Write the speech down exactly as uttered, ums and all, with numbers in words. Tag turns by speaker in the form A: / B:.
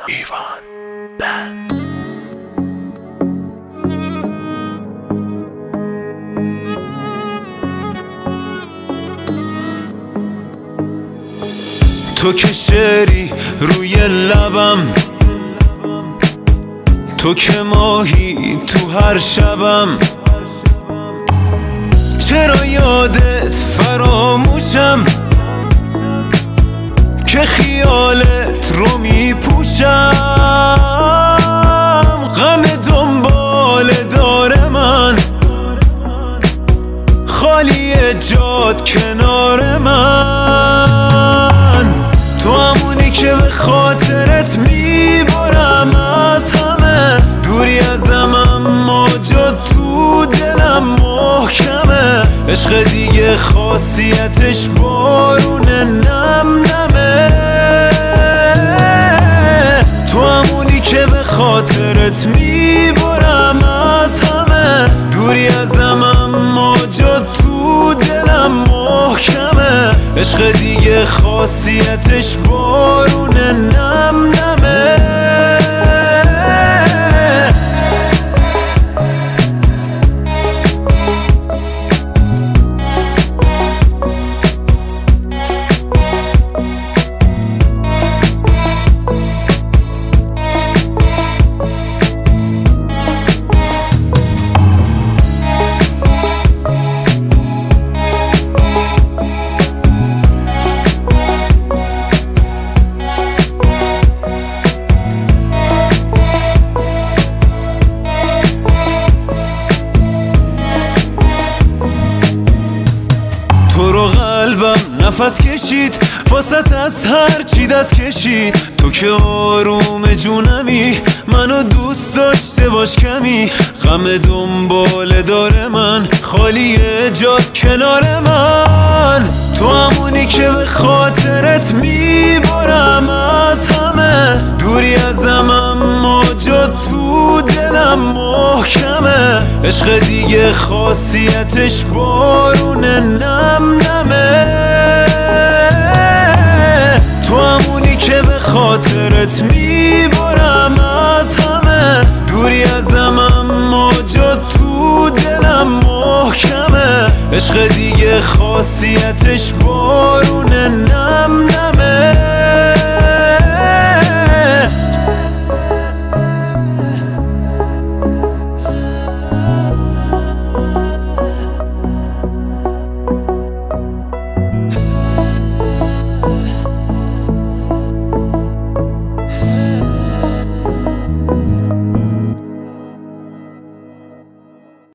A: ایوان بند. تو که شعری روی لبم، تو که ماهی تو هر شبم، چرا یادت فراموشم که خیالت رو میپوشم. غم دنبال داره من، خالی جاد کنار من. تو همونی که به خاطرت میبرم از همه، دوری ازم اما جا تو دلم محکمه. عشق دیگه خاصیتش بارون نم نمه. تو همونی که به خاطرت میبرم از همه، دوری ازم اما جا تو دلم محکمه. عشق دیگه خاصیتش بارون نم نمه. تو رو قلبم نفس کشید، واسط از هر چی دست کشید. تو که آروم جونمی، منو دوست داشته باش کمی. غم دنبال داره من، خالی جاد کنار من. تو همونی که به خاطرت میبرم از همه، دوری ازم اما جا تو دلم محکمه. عشق دیگه خاصیتش بارون نم نمه. تو همونی که به خاطرت میبرم از همه، دوری ازم اما جا تو دلم محکمه. عشق دیگه خاصیتش بارون نم